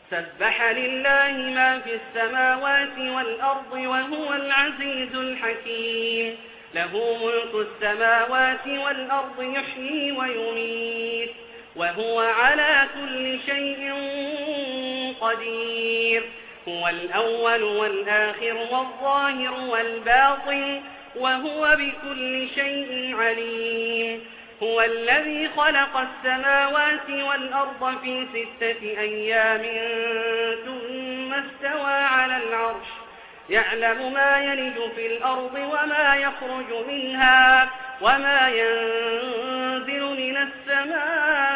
سبح لله ما في السماوات والأرض وهو العزيز الحكيم. له ملك السماوات والأرض يحيي ويميت وهو على كل شيء قدير. هو الأول والآخر والظاهر والباطن وهو بكل شيء عليم. هو الذي خلق السماوات والأرض في 6 أيام ثم استوى على العرش يعلم ما يلج في الأرض وما يخرج منها وما ينزل من السماء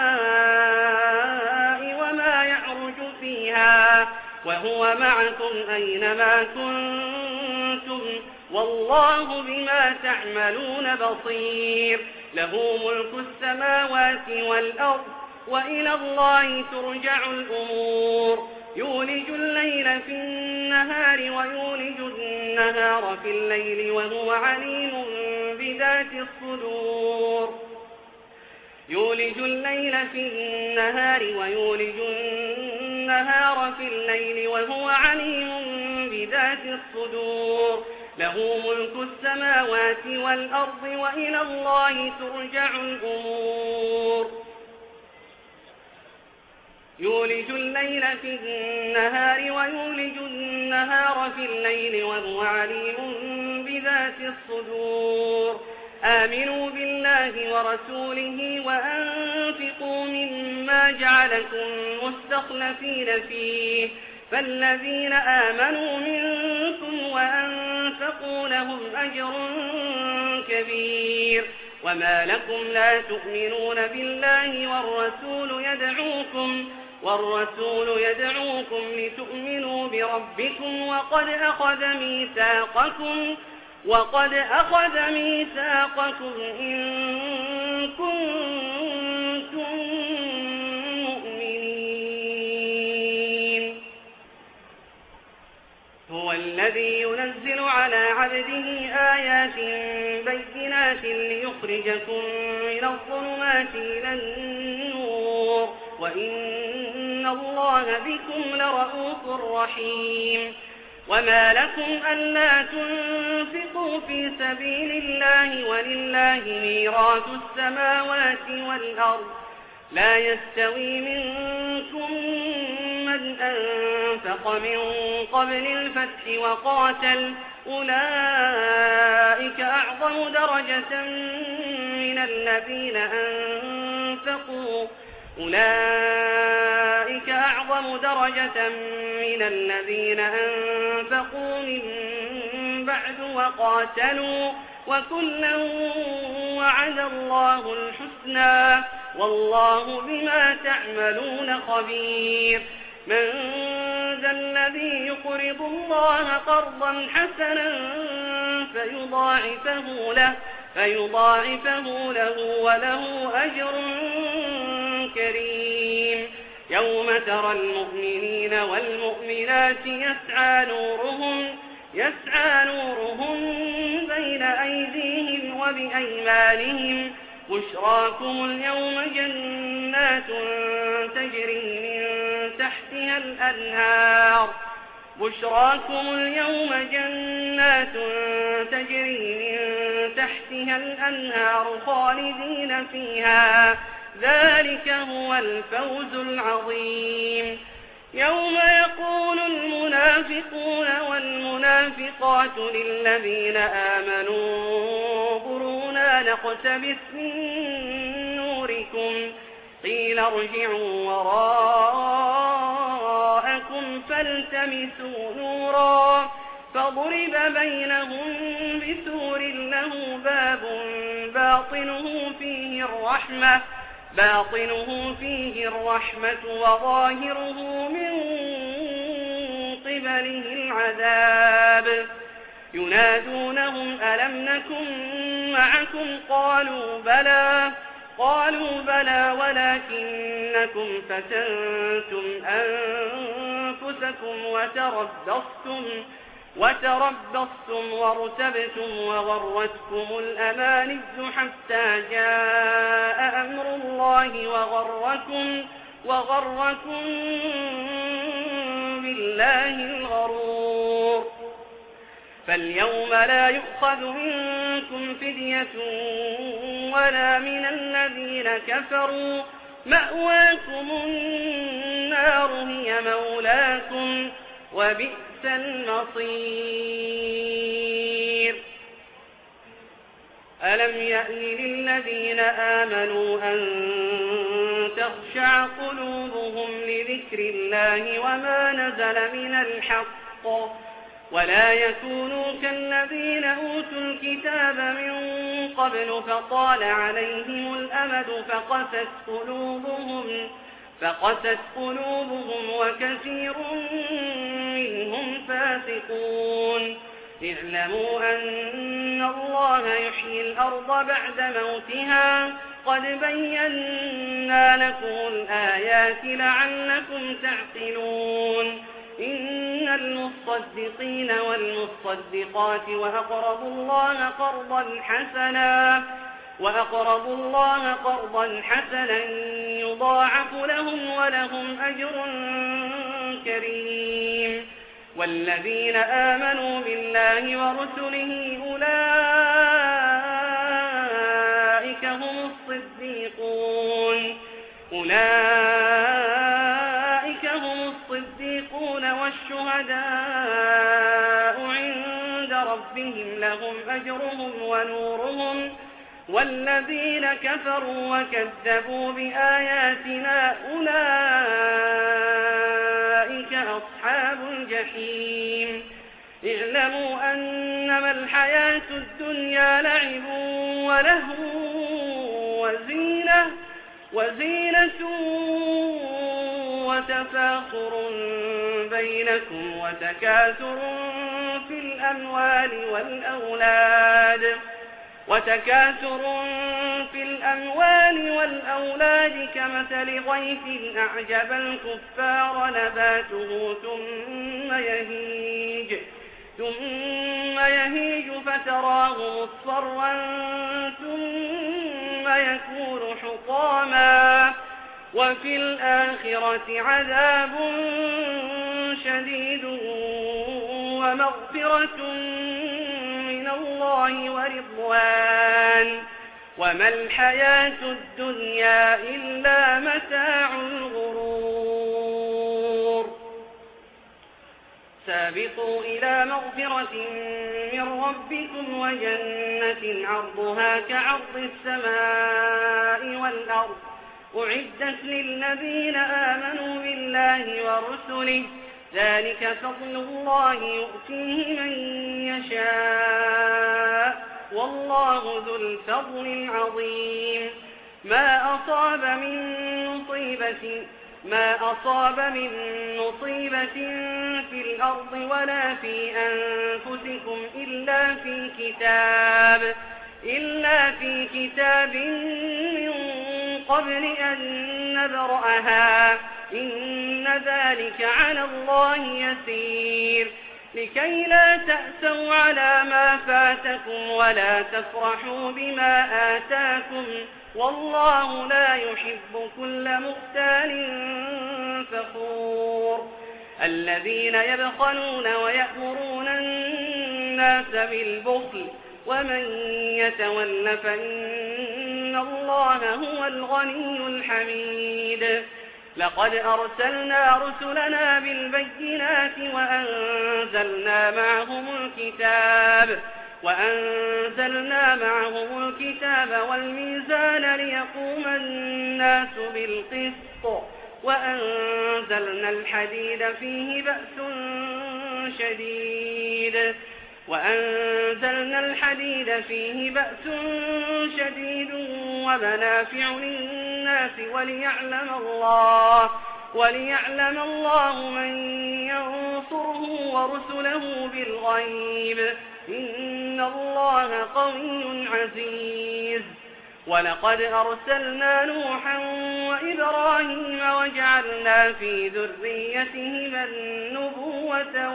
وما يعرج فيها وهو معكم أينما كنتم والله بما تعملون بصير. له ملك السماوات والأرض وإلى الله ترجع الأمور. يولج الليل في النهار ويولج النهار في الليل وهو عليم بذات الصدور. يولج الليل في النهار ويولج النهار في الليل وهو عليم بذات الصدور. له ملك السماوات والأرض وإلى الله ترجع الأمور. يولج الليل في النهار ويولج النهار في الليل وهو عليم بذات الصدور. آمنوا بالله ورسوله وأنفقوا مما جعلكم مستخلفين فيه فالذين آمنوا منكم وأنفقوا لهم أجر كبير. وما لكم لا تؤمنون بالله والرسول يدعوكم لتؤمنوا بربكم وقد أخذ ميثاقكم إن كنتم مؤمنين. هو الذي ينزل على عبده آيات بينات ليخرجكم من الظلمات إلى النور وإن الله بكم لرءوف رحيم. وما لكم ألا تنفقوا في سبيل الله ولله ميراث السماوات والأرض لا يستوي منكم من أنفق من قبل الفتح وقاتل أولئك أعظم درجة من الذين أنفقوا من بعد وقاتلوا وكلا وعد الله الحسنى والله بما تعملون خبير. من ذا الذي يقرض الله قرضا حسنا فيضاعفه له وله أجر كريم. يوم ترى المؤمنين والمؤمنات يسعى نورهم بين أيديهم وبأيمانهم بشراكم اليوم جنات تجري من تحتها الأنهار خالدين فيها ذلك هو الفوز العظيم. يوم يقول المنافقون والمنافقات للذين آمنوا انظرونا نقتبس من نوركم قيل ارجعوا وراءكم فالتمسوا نورا فضرب بينهم بسور له باب باطنه فيه الرحمة وظاهره من قبله العذاب. ينادونهم ألم نكن معكم قالوا بلى ولكنكم فتنتم أنفسكم وتربصتم وارتبتم وغرتكم الأماني حتى جاء أمر الله وغركم بالله الغرور. فاليوم لا يؤخذ منكم فدية ولا من الذين كفروا، مأواكم النار هي مولاكم وبئس المصير. ألم يأن للذين آمنوا أن تخشع قلوبهم لذكر الله وما نزل من الحق ولا يكونوا كالذين أوتوا الكتاب من قبل فطال عليهم الأمد فقست قلوبهم وكثير منهم فاسقون. اعلموا أن الله يحيي الأرض بعد موتها قد بينا لكم الآيات لعلكم تعقلون. إن المصدقين والمصدقات وأقرضوا الله قرضا حسنا يضاعف لهم ولهم أجر كريم. والذين آمنوا بالله ورسله أولئك هم الصديقون والشهداء عند ربهم لهم أجرهم ونورهم. والذين كفروا وكذبوا بآياتنا أولئك أصحاب الجحيم. اعلموا أنما الحياة الدنيا لعب ولهو وزينة وتفاخر بينكم وتكاثر في الأموال والأولاد كمثل غيث أعجب الكفار نباته ثم يهيج فتراه مصفرا ثم يكون حطاما وفي الآخرة عذاب شديد ومغفرة من الله ورضوان وما الحياة الدنيا إلا متاع الغرور. سابقوا إلى مغفرة من ربكم وجنة عرضها كعرض السماء والأرض أعدت للذين آمنوا بالله ورسله ذلك فضل الله يؤتيه من يشاء والله ذو الفضل العظيم. ما أصاب من مصيبة في الأرض ولا في أنفسكم إلا في كتاب من قبل أن نبرأها إن ذلك على الله يسير. لكي لا تأسوا على ما فاتكم ولا تفرحوا بما آتاكم والله لا يحب كل مختال فخور. الذين يبخلون ويأمرون الناس بالبخل ومن يتول فإن الله هو الغني الحميد. لقد أرسلنا رسلنا بالبينات وأنزلنا معهم الكتاب والميزان ليقوم الناس بالقسط وأنزلنا الحديد فيه بأس شديد ومنافع للناس وليعلم الله من ينصره ورسله بالغيب إن الله قوي عزيز. ولقد أرسلنا نوحا وإبراهيم وجعلنا في ذريتهما النبوة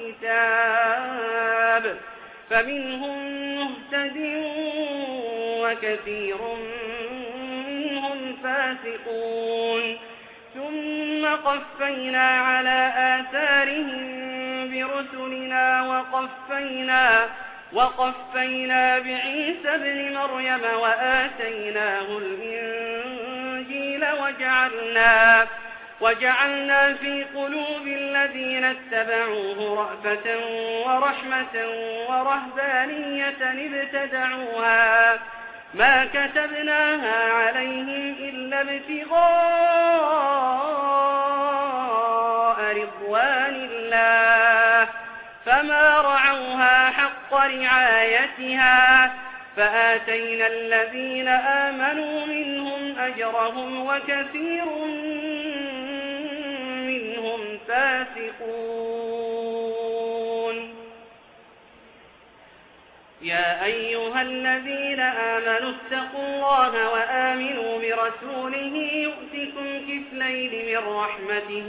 والكتاب فمنهم مهتد وكثير منهم فاسقون. ثم فقفينا على آثارهم برسلنا وقفينا بعيسى ابن مريم وآتيناه الإنجيل وجعلنا في قلوب الذين اتبعوه رأفة ورحمة ورهبانية ابتدعوها ما كتبناها عليهم إلا ابتغاء رضوان الله فما رعوها حق رعايتها فآتينا الذين آمنوا منهم أجرهم وكثير منهم فاسقون. يا أيها الذين آمنوا اتقوا الله وآمنوا برسوله يؤتكم كفلين من رحمته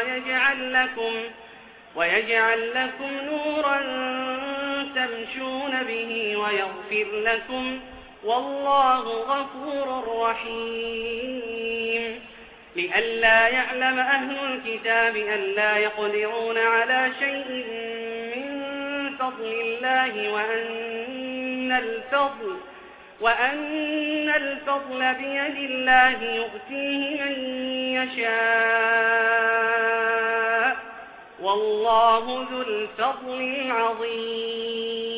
ويجعل لكم نورا تمشون به ويغفر لكم والله غفور رحيم. لئلا يعلم أهل الكتاب ألا يقدرون على شيء من فضل الله وأن الفضل بيد الله يؤتيه من يشاء والله ذو الفضل العظيم.